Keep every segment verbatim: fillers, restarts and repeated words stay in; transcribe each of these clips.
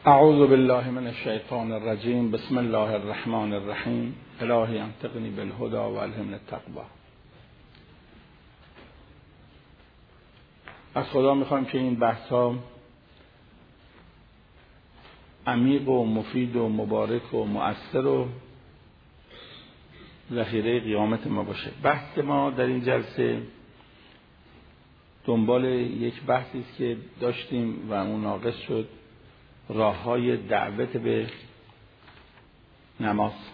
اعوذ بالله من الشیطان الرجیم. بسم الله الرحمن الرحیم. الهی انطقنی بالهدى و الهمنی التقوی. از خدا میخوایم که این بحثا عمیق و مفید و مبارک و مؤثر و ذخیره قیامت ما باشه. بحث ما در این جلسه دنبال یک بحثی است که داشتیم و مناقش شد، راه‌های دعوت به نماز.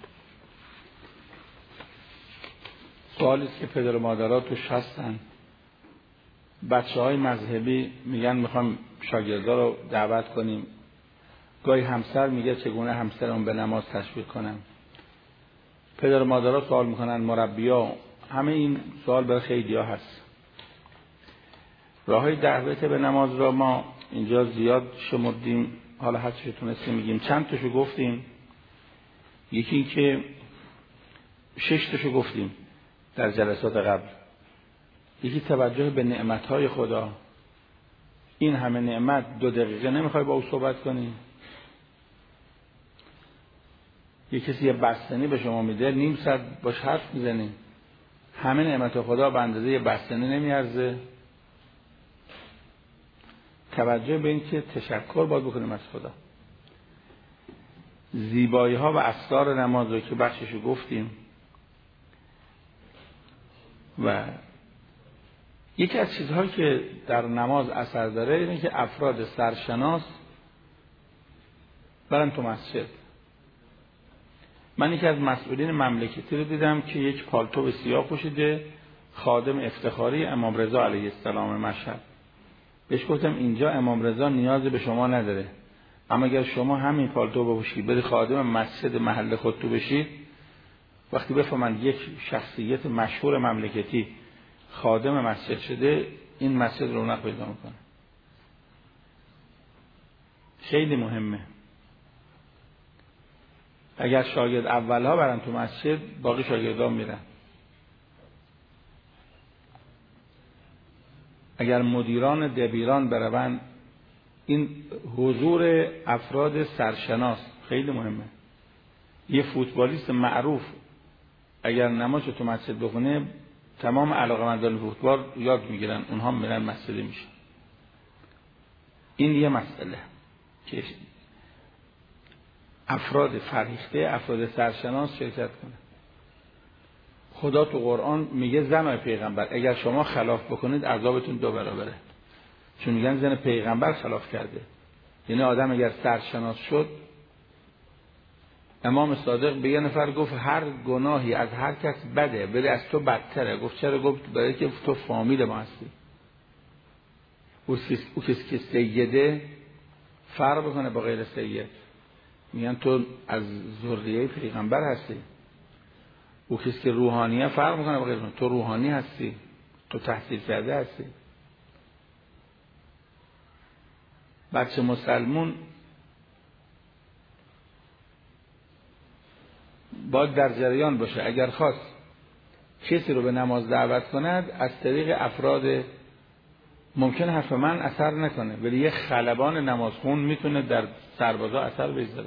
سوالی است که پدر و مادرها توش هستن. بچه‌های مذهبی میگن میخوام شاگردا رو دعوت کنیم. گاهی همسر میگه چگونه همسرم به نماز تشویق کنم. پدر و مادرها سوال میکنن، مربی‌ها، همه این سوال برای خیلی‌ها هست. راه‌های دعوت به نماز را ما اینجا زیاد شمردیم، حالا هر چی تونستیم میگیم. چند تاشو گفتیم. یکی این که شش تاشو گفتیم در جلسات قبل. یکی توجه به نعمت‌های خدا. این همه نعمت دو دقیقه نمیخوای با او صحبت کنی؟ یه کسی یه بستنی به شما میده، نیم ساعت باش حرف میزنی. همه نعمت خدا به اندازه یه بستنی نمیارزه؟ توجه به این که تشکر باید بکنیم از خدا. زیبایی ها و اسرار نماز رو که بخششو گفتیم. و یکی از چیزهایی که در نماز اثر داره اینه که افراد سرشناس برن تو مسجد. من یکی از مسئولین مملکتی رو دیدم که یک پالتو سیاه پوشیده، خادم افتخاری امام رضا علیه السلام مشهد. بهش گفتم اینجا امام رضا نیازی به شما نداره، اما اگر شما همین پالتو بپوشید بری خادم مسجد محل خودتو بشید، وقتی بفهمن یک شخصیت مشهور مملکتی خادم مسجد شده، این مسجد رونق پیدا میکنه. خیلی مهمه. اگر شاگرد اولها برن تو مسجد، باقی شاگردها میرن. اگر مدیران دبیران برون، این حضور افراد سرشناس خیلی مهمه. یه فوتبالیست معروف اگر نماز تو مسجد بخونه، تمام علاقه‌مندان فوتبال یاد میگیرن، اونها میرن مسجد میشن. این یه مسئله که افراد فرهیخته، افراد سرشناس شرکت کنه. خدا تو قرآن میگه زن پیغمبر اگر شما خلاف بکنید عذابتون دو برابره. چون میگن زن پیغمبر خلاف کرده. یعنی آدم اگر سرشناس شد، امام صادق به یه نفر گفت هر گناهی از هر کس بده، بده از تو بدتره. گفت چرا؟ گفت برای که تو فامیل ما هستی. او کسی که سیده فرق بکنه با غیر سید. میگن تو از ذریه پیغمبر هستی. او کسی که روحانیه فرق میکنه با غیر. تو روحانی هستی، تو تحصیل کرده هستی. بچه مسلمون باید در جریان باشه. اگر خواست کسی رو به نماز دعوت کند، از طریق افراد ممکن حرف من اثر نکنه، ولی یه خلبان نمازخون میتونه در سربازا اثر بذاره.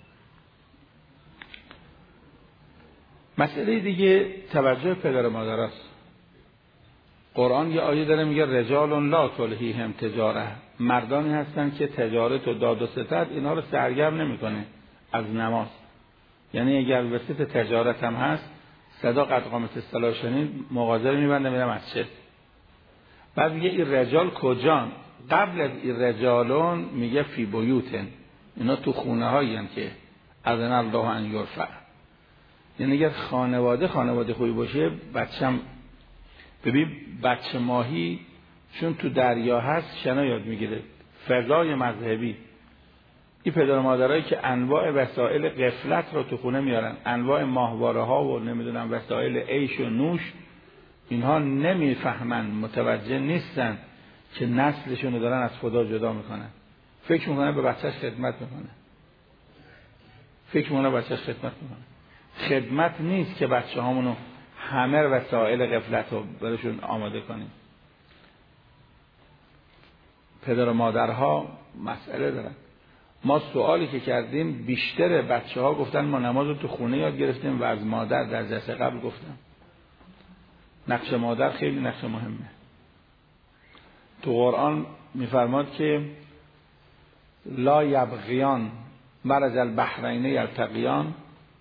مسئله دیگه توجه پدر و مادر است. قرآن یه آیه داره میگه رجال لا تلهیهم تجاره. مردانی هستن که تجارت و داد و ستد اینا رو سرگرم نمیکنه از نماز. یعنی اگر وسط تجارت هم هست، صدا قد قامت الصلاة شنید، مغازه رو میبنده میره مسجد. بعد میگه این رجال کجان؟ قبل از این رجالون میگه فی بیوتن. اینا تو خونه هایی هم که اذن الله ان یرفع. یعنی اگر خانواده خانواده خوبی باشه، بچم ببین بچه ماهی چون تو دریا هست شنا یاد میگیره. فضای مذهبی. این پدر و مادرایی که انواع وسایل غفلت رو تو خونه میارن، انواع ماهواره ها و نمیدونم وسایل عیش و نوش، اینها نمیفهمن، متوجه نیستن که نسلشون رو دارن از خدا جدا میکنن. فکر میکنن به بچهش خدمت میکنه. فکر میکنن بچهش خدمت میکنه. خدمت نیست که بچه هامونو همه وسایل غفلت رو برشون آماده کنیم. پدر و مادرها مسئله دارن. ما سوالی که کردیم بیشتر بچه ها گفتن ما نماز رو تو خونه یاد گرفتیم و از مادر در جلسه قبل گفتم. نقش مادر خیلی نقش مهمه. تو قرآن میفرماد که لا یبغیان مرج البحرین یلتقیان،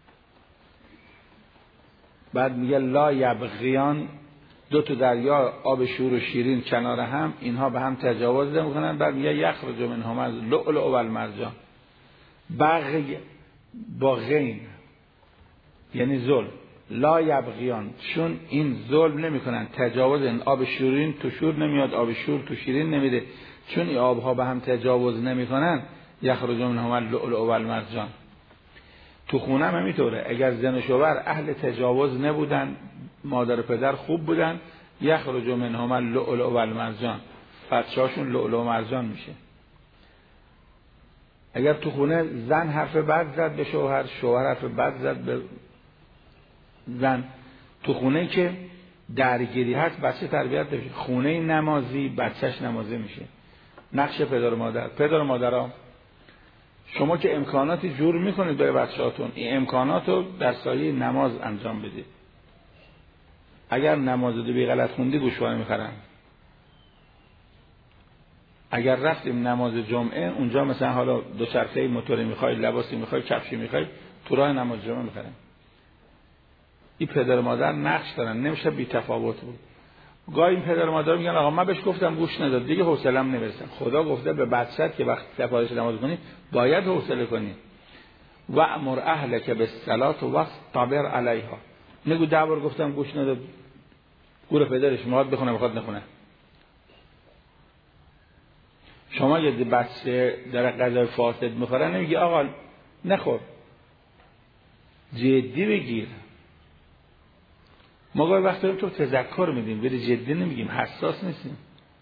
بعد میگه لا یبغیان، دو تا دریا آب شور و شیرین کنار هم، اینها به هم تجاوز نمیکنن. بعد میگه یخرج منهما اللؤلؤ والمرجان. بغی با غین یعنی ظلم، لا یبغیان، چون این ظلم نمیکنن، تجاوز، این آب شیرین تو شور نمیاد، آب شور تو شیرین نمیده، چون این آبها به هم تجاوز نمیکنن یخرج منهما اللؤلؤ والمرجان. تو خونه هم همینطوره، اگر زن و شوهر اهل تجاوز نبودن، مادر و پدر خوب بودن، یخرج منهما اللؤلؤ والمرجان، بچه‌هاشون لؤلؤ و مرجان میشه. اگر تو خونه زن حرف بد زد به شوهر، شوهر حرف بد زد به زن، تو خونه که درگیری هست بچه تربیت نمیشه. خونه نمازی بچهش نمازی میشه. نقش پدر و مادر. پدر و مادرها شما که امکاناتی جور میکنید برای بچه‌هاتون، این امکانات رو در سایه نماز انجام بدید. اگر نماز رو بی غلط خوندی گوشواره میخرن. اگر رفتیم نماز جمعه اونجا مثلا حالا دوچرخه موتوری میخوای، لباسی میخوای، کفشی میخوای، تو راه نماز جمعه میخرن. این پدر و مادر نقش دارن، نمیشه بی تفاوت بود. گاهی این پدر و مادر میگن آقا من بهش گفتم گوش نداد، دیگه حوصله‌ام نمیرسه. خدا گفته به بچت که وقت سپارش نماز کنی باید حوصله کنی. و امر اهلک بالصلاه واصطبر علیها. نگو ده بار گفتم گوش نداد، گور پدرش میخواد بخونه میخواد نخونه. شما یه بچه در غذای فاسد میخوره نمیگی آقا نخور، جدی بگیر. ما گاهی وقت داریم تو تذکر میدیم ولی جدی نمیگیم، حساس نیستیم.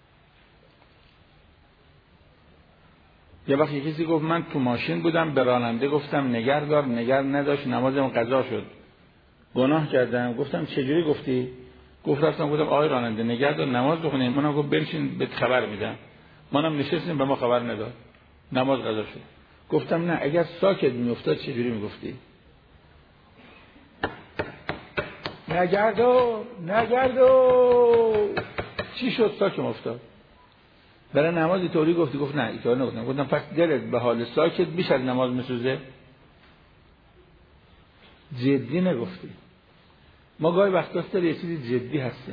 یه وقت یه کسی گفت من تو ماشین بودم به راننده گفتم نگر دار، نگر نداشت، نمازم قضا شد، گناه کردم. گفتم چجوری گفتی؟ گفت رفتم گفتم آقای راننده نگر دار نماز بخونیم. منم گفت بنشین بهت خبر میدم. منم نشستیم به ما خبر نداد، نماز قضا شد. گفتم نه اگر ساکت میافتاد چجوری میگفتی؟ نگردو نگردو چی شد ساکت افتاد؟ برای نماز اینطوری گفتی؟ گفت نه اینطوری نگفتم. گفتم پس دلت به حال ساکت بیش از نماز میسوزه؟ جدی نگفتی. ما گاهی وقتا سر یه چیزی جدی هستیم.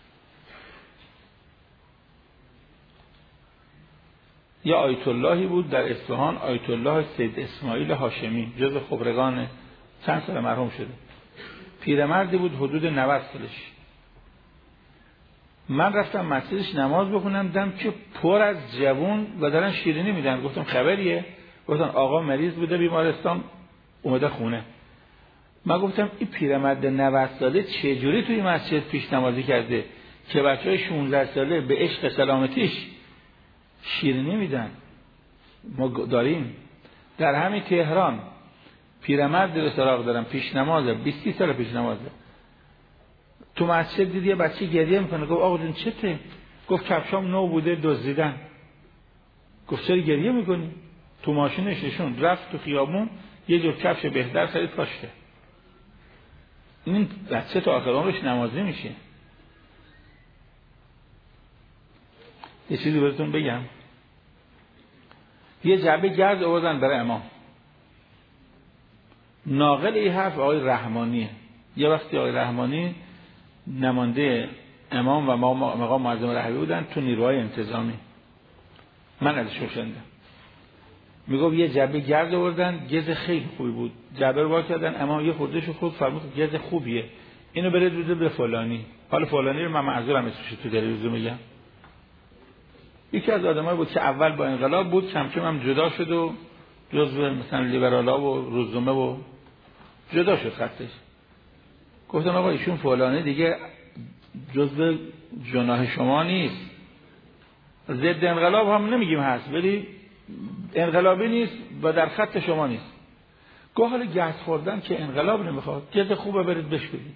یه آیت اللهی بود در اصفهان، آیت الله سید اسماعیل هاشمی، جز خبرگان، چند سال مرحوم شده. پیرمردی بود حدود نود سالش. من رفتم مسجدش نماز بخونم، دیدم که پر از جوان و دارن شیرینی میدن. گفتم خبریه؟ گفتن آقا مریض بوده بیمارستان اومده خونه. من گفتم این پیرمرد نود ساله چجوری توی مسجد پیش نمازی کرده که بچهای شانزده ساله به عشق سلامتیش شیرینی میدن؟ ما داریم در همین تهران پیرمرد رو سراغ دارم پیش نمازه، بیست سال پیش نمازه. تو مسجد دید یه بچه گریه میکنه. گفت آقا جون چته؟ گفت کفشام نو بوده دزدیدن. گفت چرا گریه میکنی؟ تو ماشینش نشون رفت تو خیابون یه جور کفش بهتر خرید پاشته. این بچه تا آخر عمرش نمازی میشه. یه چیزی براتون بگم. یه جعبه گرد آوردن برای امام. ناقل این حرف آقای رحمانیه. یه وقتی آقای رحمانی نماینده امام و مقام معظم رهبری بودن تو نیروهای انتظامی. من ازش شنیدم. میگفت یه جعبه گرد آوردن، گز خیلی خوبی بود. جعبه رو وا کردن، امام یه خودش خود فرمود گز خوبیه، اینو برید بده به فلانی. حالا فلانی رو من معذورم اسمش تو تلویزیون میگم. یکی از آدمایی بود که اول با انقلاب بود، کم کم هم جدا شد و جزو مثلا لیبرالا و روزنامه و جدا شد خطش. گفتم آقا ایشون فلانی دیگه جزو جناح شما نیست. ضد انقلاب هم نمیگیم هست ولی انقلابی نیست و در خط شما نیست. گاه حالا گز خوردن که انقلاب نمیخواد، گز خوبه برید بش بدید.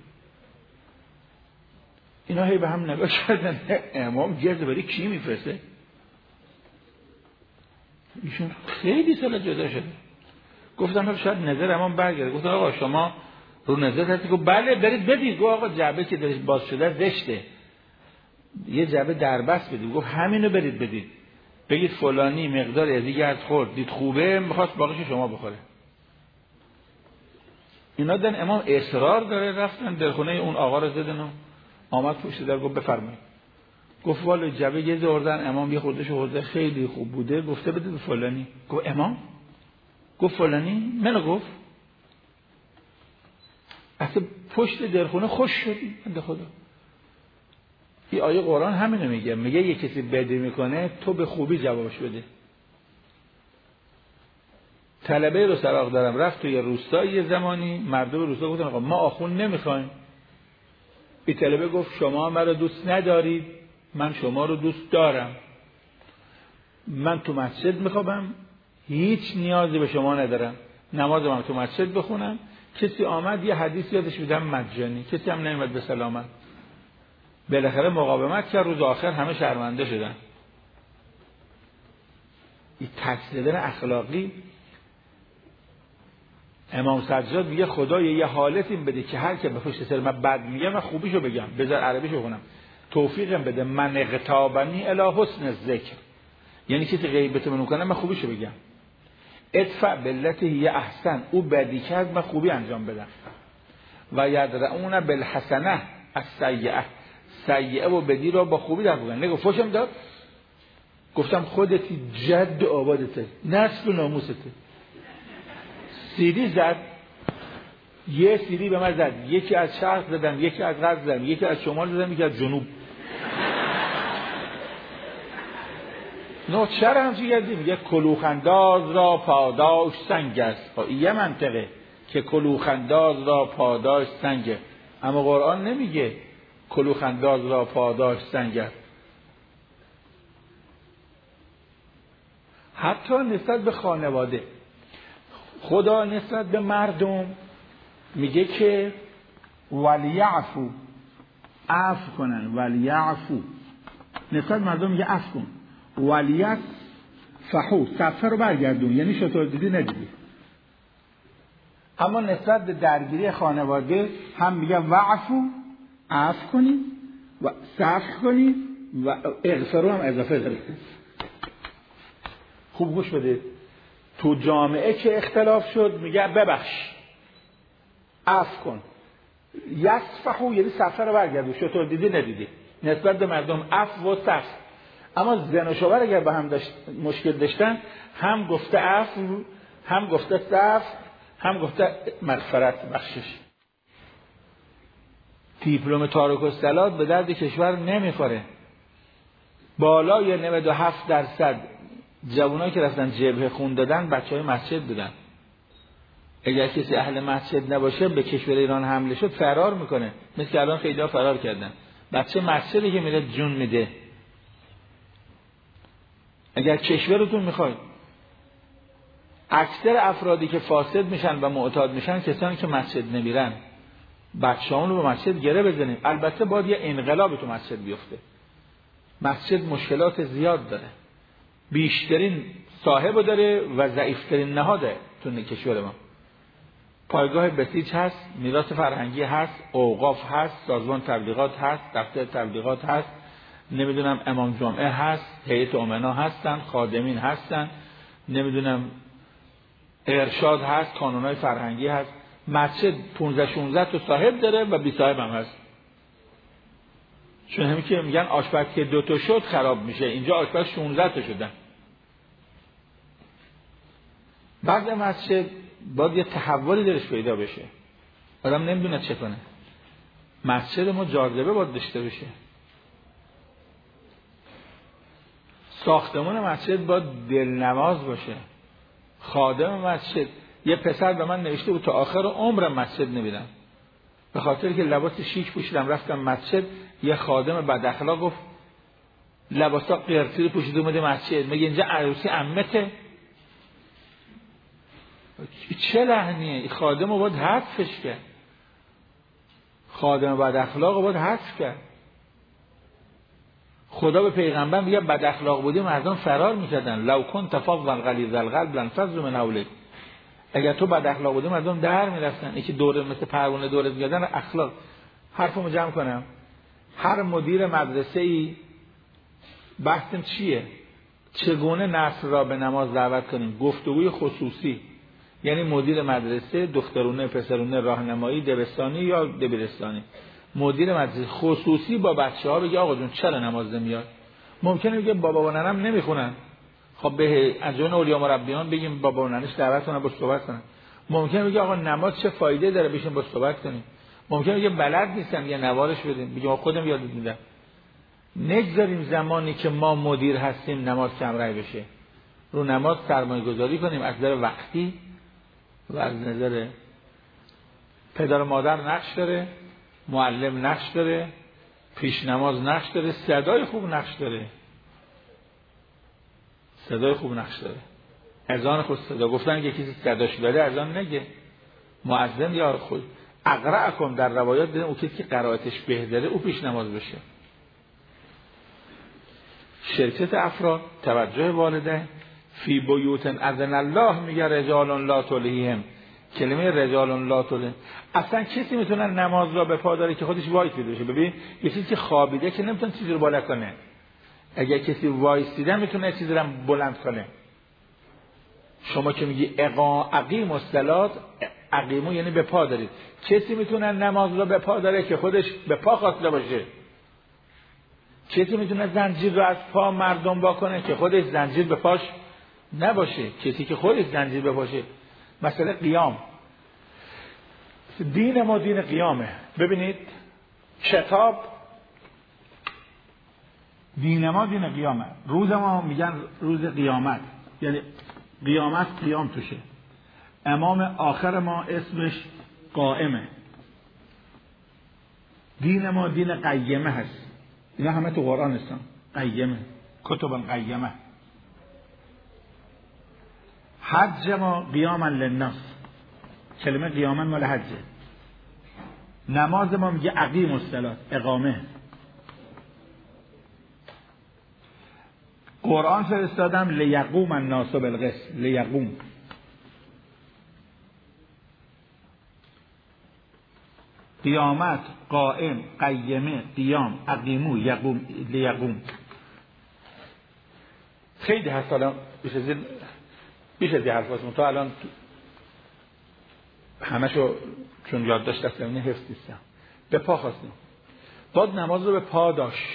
اینا هی به هم نگاه کردن. امام گز برای کی میفرسته؟ ایشون خیلی سال جدا شده. گفتم شاید نظر امام برگرده. گفتم آقا شما رو نظر هستی؟ گفت بله برید بدید. گفت آقا جعبه که درش باز شده زشته، یه جعبه دربست بدید. گفت همینو برید بدید، بگید فلانی مقدار از دیگه از خورد دید خوبه، میخواست باقیش شما بخوره. اینا دن امام اصرار داره. رفتن در خونه اون آقا رو زدن و آمد پشت در گفت بفرمایید. گفت والا جعبه یه زوردن. امام یه خوردش خورده خیلی خوب بوده، گفته بده به فلانی. گفت امام؟ گفت فلانی؟ منو گفت. اصلا پشت درخونه خوش شدی بنده خدا. این آیه قرآن همینو میگه، میگه یه کسی بدی میکنه تو به خوبی جوابش بده. طلبه رو سراغ دارم، رفت توی روستا، یه زمانی مردم روستا گفتن آقا ما آخوند نمیخوایم. این طلبه گفت شما مرا دوست ندارید، من شما رو دوست دارم. من تو مسجد میخوابم، هیچ نیازی به شما ندارم، نماز من تو مسجد بخونم. کسی آمد یه حدیث یادش بدم مجانی، کسی هم نمیاد به سلامت. بالاخره مقاومت کرد، روز آخر همه شرمنده شدن. این تکذیب اخلاقی. امام سجاد میگه خدایا یه حالت این بده که هر که به پشت سر من بد میگه من خوبیشو بگم، بذار عربیشو کنم، توفیقم بده. من اغتابنی الی حسن الذکر، یعنی کسی غیبت منو کنه من خوبیشو بگم. ادفع بالتی هی احسن، او بدی کرد من خوبی انجام بدم. و یدرؤون بالحسنه السیئه، سیئه و بدی را با خوبی در بگن. نگو فوشم داد، گفتم خودتی جد آبادته، نسل و ناموسته. سیدی زد، یه سیدی به من زد، یکی از شرق زدم، یکی از غرب زدم، یکی از شمال زدم، یکی از جنوب. نه چرا همچی گردی؟ میگه کلوخنداز را پاداش سنگ است. یه منطقه که کلوخنداز را پاداش سنگه، اما قرآن نمیگه کلوخنداز را پاداش سنگ است. حتی نسبت به خانواده، خدا نسبت به مردم میگه که ولیعفو، عفو کنن. ولیعفو نسبت به مردم میگه عفو کن. ولیصفحوا، صفحه رو برگردون، یعنی شطور دیدی ندیدی. اما نسبت به درگیری خانواده هم میگه وعفو، عفو کنی، و صفح کنی، و اغفروا هم اضافه داره. خوب گوش بده. تو جامعه که اختلاف شد میگه ببخش، عفو کن. یصفحوا یعنی صفحه رو برگردون، شطور دیدی ندیدی. نسبت به مردم عفو و صفح. اما زن و شوهر اگر با هم داشت مشکل داشتن، هم گفته عفو، هم گفته صفح، هم گفته مغفرت، بخشش. دیپلم تارک الصلات به درد کشور نمیخوره. بالای نود و هفت درصد جوانایی که رفتن جبهه خون دادن بچهای مسجد بودن. اگر کسی اهل مسجد نباشه به کشور ایران حمله شد فرار میکنه، مثل الان خیلی‌ها فرار کردن. بچه مسجدی که میره جون میده. اگر کشورتون میخواید، اکثر افرادی که فاسد میشن و معتاد میشن کسانی که مسجد نمیرن. بچه‌هامون رو به مسجد گره بزنیم. البته باید یه انقلاب تو مسجد بیفته. مسجد مشکلات زیاد داره، بیشترین صاحب داره و ضعیفترین نهاده تو کشور ما. پایگاه بسیج هست، میراث فرهنگی هست، اوقاف هست، سازمان تبلیغات هست، دفتر تبلیغات هست، نمیدونم امام جمعه هست، هیئت امنا هستن، خادمین هستن، نمیدونم ارشاد هست، کانونای فرهنگی هست. مسجد پانزده شانزده تا صاحب داره و بی صاحب هم هست. چون همین که میگن آشپز که دو تا شد خراب میشه، اینجا آشپز شانزده تا شدن. بعد مسجد باید یه تحولی درش پیدا بشه، آدم نمیدونه چه کنه. مسجد ما جاذبه باید داشته بشه. ساختمان مسجد باید دلنواز باشه. خادم مسجد، یه پسر به من نوشته بود تا آخر عمرم مسجد نمیرم، به خاطر که لباس شیک پوشیدم رفتم مسجد. یه خادم بد اخلاق گفت لباسا قرطی پوشیده اومده مسجد، میگه اینجا عروسی عمته. چه لحنیه؟ این خادم رو باید حذفش کرد. خادم بد اخلاق رو باید حذف کرد. خدا به پیغمبر میگه بد اخلاق بودی مردم فرار میکردن. لو کنت فظا غلیظ القلب لانفضوا من حولک. اگر تو بد اخلاق بودی مردم در میرفتن. اینکه دوره مثل پروانه دوره میگردن اخلاق. حرفمو جمع کنم. هر مدیر مدرسه‌ای بحثم چیه؟ چگونه نسل را به نماز دعوت کنیم؟ گفتگوی خصوصی، یعنی مدیر مدرسه، دخترونه، پسرونه، راهنمایی، دبستانی یا دبیرستانی، مدیر مدرسه خصوصی با بچه‌ها بگه آقا جون چرا نماز نمیاد؟ ممکنه بگه بابا و ننم نمیخونن. خب به انجمن اولیاء مربیان بگیم بابا و ننش دعوت کنن، باش صحبت کنن. ممکنه بگه آقا نماز چه فایده داره، بشین باش صحبت کنیم. ممکنه بگه بلد نیستم، یه نوارش بدیم، بگیم خودم یاد میدم. نگذاریم زمانی که ما مدیر هستیم نماز کم رای بشه. رو نماز سرمایه گذاری کنیم از نظر وقتی و از نظر پدر و مادر نقش داره، معلم نقش داره، پیش نماز نقش داره، صدای خوب نقش داره. صدای خوب نقش داره. اذان خود صدا گفتن که کسی صداش بده اذان نگه. مؤذن یا خود اقرأکم در روایات دیدن او کسی که قرائتش بهتره او پیش نماز بشه. شرکت افراد، توجه والدین، فی بیوت اذن الله میگه رجال لا تلهیهم. کلمه رجال لا تلهیهم اصلا کسی میتونه نماز را به پا داره که خودش وایسیده بشه. ببین یه چیزی که خوابیده که نمیتونه چیزی رو بالا کنه. اگر کسی وایسیده میتونه چیزی رو بلند کنه. شما که میگی اقا اقیم الصلات، اقیمو یعنی به پا دارید. کسی میتونه نماز را به پا داره که خودش به پا خاصله باشه. کسی میتونه زنجیر رو از پا مردم با کنه که خودش زنجیر به پاش نباشه. کسی که خودش زنجیر به باشه. مثلا قیام، دین ما دین قیامه. ببینید کتاب دین ما دین قیامه. روز ما میگن روز قیامت، یعنی قیامت قیام توشه. امام آخر ما اسمش قائمه. دین ما دین قیمه هست. اینا همه تو قرآن هستن. قیمه، کتب قیمه. حج ما قیاما للناس. کلمه قیاما مال حجه. نماز ما میگه اقیم الصلات، اقامه. قرآن فرستادم لیقوم الناس بالقسط، لیقوم. قیامت، قائم، قیمه، قیام، اقیمو، یقوم، لیقوم. خیلی هست الان بیش از این بیش از این حرف هست. تا الان همشو چون یاد داشت دستم اینه حفظ نیستم. به پا خواستیم باید نماز رو به پا داشت.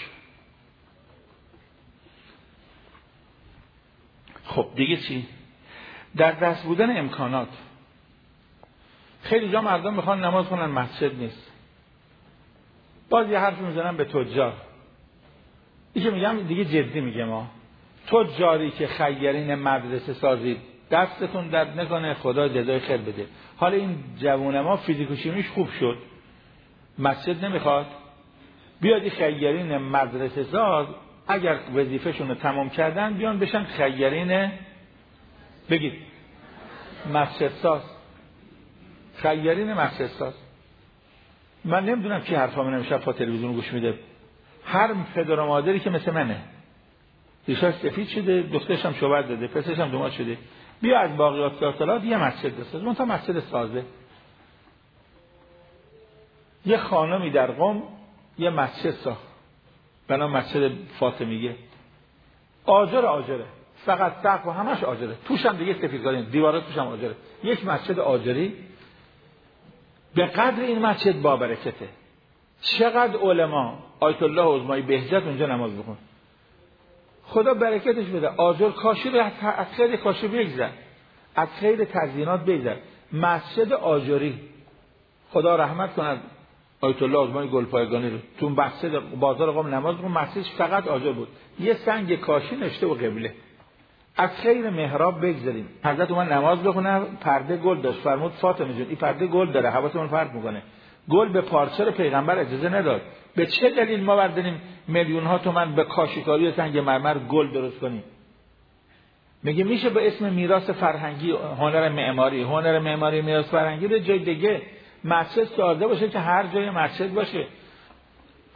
خب دیگه چی؟ در دست بودن امکانات. خیلی جا مردم میخوان نماز کنن مسجد نیست. باز یه حرف میزنن به تجار. این که میگم دیگه جدی میگه ما تجاری که خیرین مدرسه سازید دستتون درد نکنه، خدا جزای خیر بده. حالا این جوون ما فیزیک و شیمیش خوب شد، مسجد نمیخواد، بیاد این خیرین مدرسه ساز اگر وظیفه‌شون رو تمام کردن بیان بشن خیرین بگید مسجد ساز. خیرین مسجد ساز. من نمیدونم کی حرفا من امشب با تلویزیون گوش میده. هر پدر و مادری که مثل منه ریشاش سفید شده، دخترش هم شوهر داده، پسرش هم داماد شده، بیا از باقیات صلات یه مسجد بساز. اون تا مسجد سازه. یه خانمی در قم یه مسجد ساخت به نام مسجد فاطمیه. آجر آجره، فقط سقف و همش آجره، توش هم دیگه سفیدکاری، دیوارات توش هم آجره. یک مسجد آجری. به قدر این مسجد با برکته. چقدر علما آیت الله عظمای بهجت اونجا نماز بخون. خدا برکتش بده. آجر کاشی رو از خیر کاشی بگذر، از خیر تزیینات بگذر. مسجد آجری خدا رحمت کند آیت الله عظمای گلپایگانی رو تو مسجد بازار قم نماز بخون. مسجدش فقط آجر بود، یه سنگ کاشی نشته و قبله. از خیر محراب بگذاریم. حضرت اومد نماز بخونه، پرده گل داشت، فرمود فاطمه جون این پرده گل داره، حواسمون فرق میکنه. گل به پارچه رو پیغمبر اجازه نداد. به چه دلیل ما برداریم میلیون ها تومان به کاشیکاری سنگ مرمر گل درست کنیم؟ میگه میشه به اسم میراث فرهنگی، هنر معماری، هنر معماری میراث فرهنگی رو جای دیگه مسجد ساده باشه که هر جای مسجد باشه.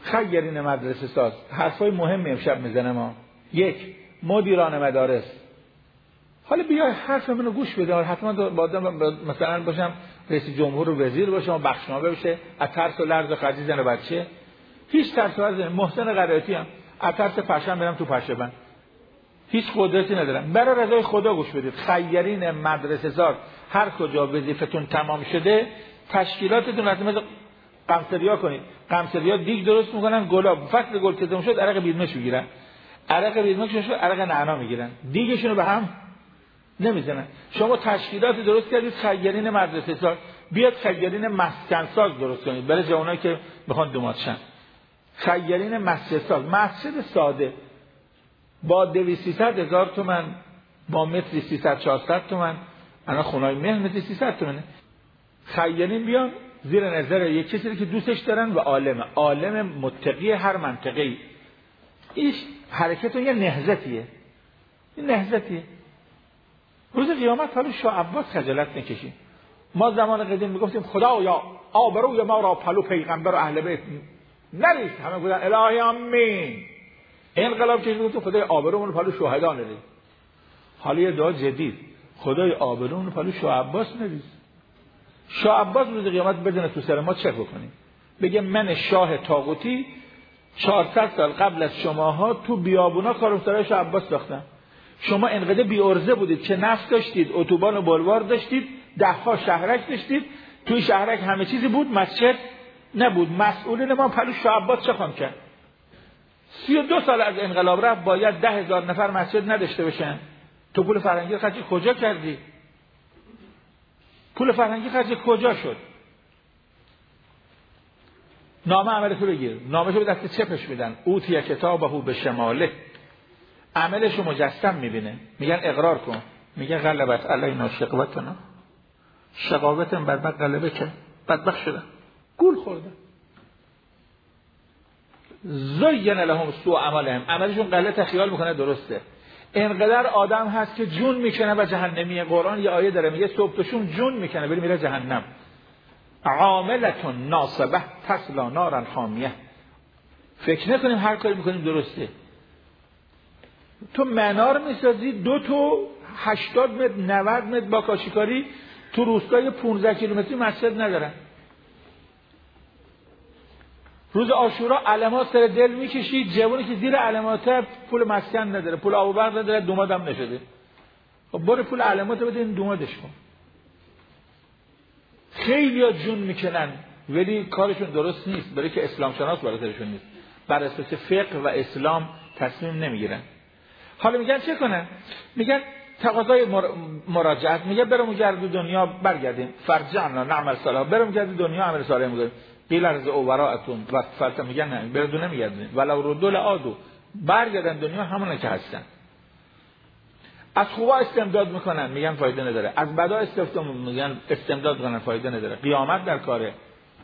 خیرین مدرسه ساز. حرفای مهمی امشب میزنم ها. یک، مدیران مدارس. حالا بیای حرف منو گوش بده، حتما بعدم مثلا باشم رئیس جمهور و وزیر باشم و بخشنامه بشه، از ترس و لرز و خرجی زن بچه هیچ ترس و لرز. محسن قرائتی هم از ترس پشم برم تو پشه بند، هیچ قدرتی ندارم. برای رضای خدا گوش بدید. خیرین مدرسه ساز، هر کجا وظیفتون تمام شده تشکیلاتتون رو مثل قمصریا کنید. قمصریا دیگ درست میکنن، گلاب فصل گل که تموم شد عرق بیرمش میگیرن، عرق بیرمش شد عرق نعنا میگیرن، دیگشون رو به هم نمیزنن. شما تشکیلات درست کردید خیرین مدرسه ساز، بیاد خیرین مسکن ساز درست کنید برای جوانایی که میخوان دوماتشن. خیرین مسجد ساز، مسجد ساده با دویست سیصد هزار تومان، با متری سیصد چهارصد تومان، الان خونه‌های مهر متری سیصد تومانه. خیرین بیان زیر نظر یک کسی که دوستش دارن و عالمه، عالم متقی هر منطقه‌ای. این حرکت یه نهضتیه، این نهضتیه. روز قیامت حالا شاه عباس خجالت نکشید. ما زمان قدیم میگفتیم خدایا آبروی ما را پلو پیغمبر و اهل بیت نریز، همه گفتن الهی آمین. انقلاب کشید گفت خدای آبرومون رو پلو شهدا نریز. حالا یه دعا جدید، خدای آبرومون رو پلو شاه عباس نریز. شاه عباس روز قیامت بدونه تو سر ما چه بکنیم، بگه من شاه طاغوتی چهارصد سال قبل از شماها تو بیابونا کاروسرای شاه عباس ساختم. شما انقدر بی ارزه بودید که نفت داشتید، اتوبان و بلوار داشتید، ده ها شهرک داشتید، توی شهرک همه چیزی بود، مسجد نبود. مسئولین ما پلو شاه عباس چه خواهم کرد؟ سی و دو سال از انقلاب رفت، باید ده هزار نفر مسجد نداشته باشن. تو پول فرنگی خرج کجا کردی؟ پول فرنگی خرج کجا شد؟ نامه عملتو بگیر، نامه‌شو به دست چپش میدن، اوتی کتابهو به شماله، عملشو مجسم میبینه، میگن اقرار کن، میگه غلبت علینا شقوتنا، شقاوتم بر من غلبه کرد، بدبخت شدم، گول خوردم. زین لهم سوء عملهم، عملشون غلط خیال میکنه درسته. اینقدر آدم هست که جون میکنه و جهنمی. قرآن یه آیه داره میگه صبحشون جون میکنه بری میره جهنم. عاملتون ناصبه تصلا نارا حامیه. فکر نکنیم هر کاری میکنیم درسته. تو منار میسازی دو تو هشتاد متر نود متر با کاشیکاری، تو روستای پانزده کیلومتری مسجد ندارن. روز عاشورا علامات سر دل میکشید، جوونی که زیر علامات پول مسکن نداره، پول آب و برق نداره، دومادم نشده. خب برو پول علامات بده این دومادش کن. خیلی‌ها جون میکنن ولی کارشون درست نیست، برای که اسلام شناس بالاترشون نیست، بر اساس فقه و اسلام تصمیم نمیگیرن. حالا میگن چه کنن؟ میگن تقاضای مراجعت، میگه برم گردو دنیا برگردیم، فرجعنا نعمل صالح، برم گردو دنیا عمل صالح میگه. قیل از اوراءتون و فرت میگن نه برادو نمیگردن، ولو ردوا لعادوا، برگردن دنیا همونه که هستن. از خوبا استمداد میکنن، میگن فایده نداره. از بدا استمداد میگن استمداد میکنن، فایده نداره. قیامت در کاره.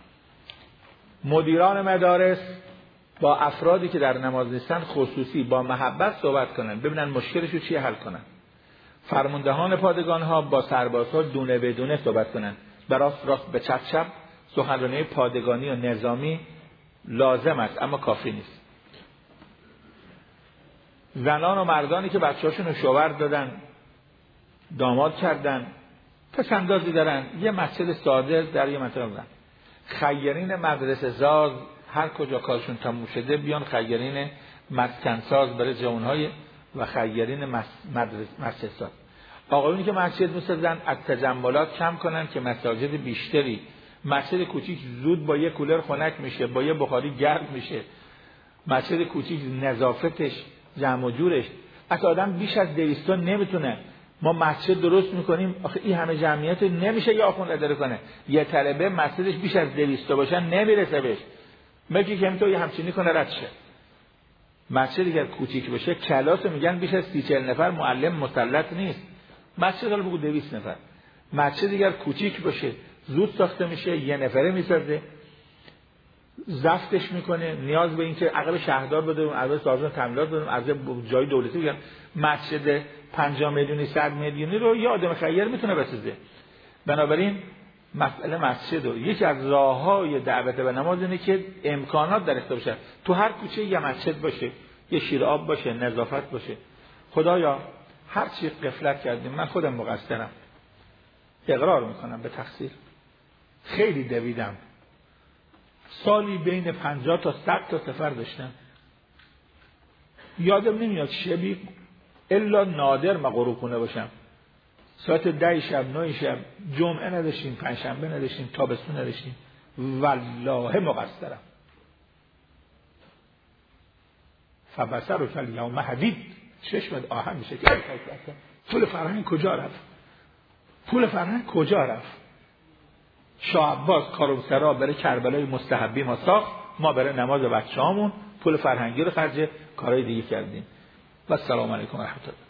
مدیران مدارس با افرادی که در نماز نیستن خصوصی با محبت صحبت کنن، ببینن مشکلشو چیه حل کنن. فرماندهان پادگان ها با سربازها دونه به دونه صحبت کنن، براست راست به چپ چپ. سخنرانی پادگانی و نظامی لازم است اما کافی نیست. زنان و مردانی که بچه‌هاشون رو شوهر دادن، داماد کردن، پسندازی دارن، یه مسجد ساده در یه منطقه بودن. خیرین مدرسه ساز هر کجا کارشون تموم شده بیان خیرین مسکن ساز برای جوانهای و خیرین مسجد ساز. آقایونی که مسجد می‌سازن از تجملات کم کنن که مساجد بیشتری. مسجد کوچیک زود با یه کولر خنک میشه، با یه بخاری گرم میشه. مسجد کوچیک نظافتش جمع و جورش، اصلا آدم بیش از دویست تا نمیتونه. ما مسجد درست میکنیم، آخه این همه جمعیت نمیشه یه آخوند اداره کنه. یه طلبه مسجدش بیش از دویست تا باشن نمیرسه بهش، مگه که تو یه همچینی کنه رد شه. مسجدی که کوچیک بشه کلاس میگن بیش از سی چهل نفر معلم مسلط نیست. مسجد حالا بگو دویست نفر. مسجد دیگر کوچیک باشه زود ساخته میشه، یه نفره میسازه، زفتش میکنه، نیاز به این که عقب شهردار بده، عقب سازمان تعمیرات بده، از جای دولتی بگن. مسجد پنجاه میلیونی صد میلیونی رو یه آدم خیر میتونه بسازه. بنابراین مسئله مسجد و یکی از راه‌های دعوت به نماز اینه که امکانات در اختیار باشه. تو هر کوچه یه مسجد باشه، یه شیر آب باشه، نظافت باشه. خدایا هر چی غفلت کردیم، من خودم مقصرم، اقرار میکنم به تقصیر. خیلی دویدم، سالی بین پنجاه تا صد تا سفر داشتم، یادم نمیاد شبی الا نادر ما غروب خونه باشم. ساعت ده شب، نه شب، جمعه نداشتیم، پنجشنبه نداشتیم، تابستون نداشتیم. والله مقصرم. فبصرک الیوم حدید، چشمت آهن میشه. پول فرهنگ کجا رفت؟ پول فرهنگ کجا رفت؟ شاه عباس کاروسرا برای کربلای مستحبی ما ساخت، ما برای نماز بچه‌هامون پول فرهنگی رو خرج کارهای دیگه کردیم. و السلام علیکم و رحمت الله.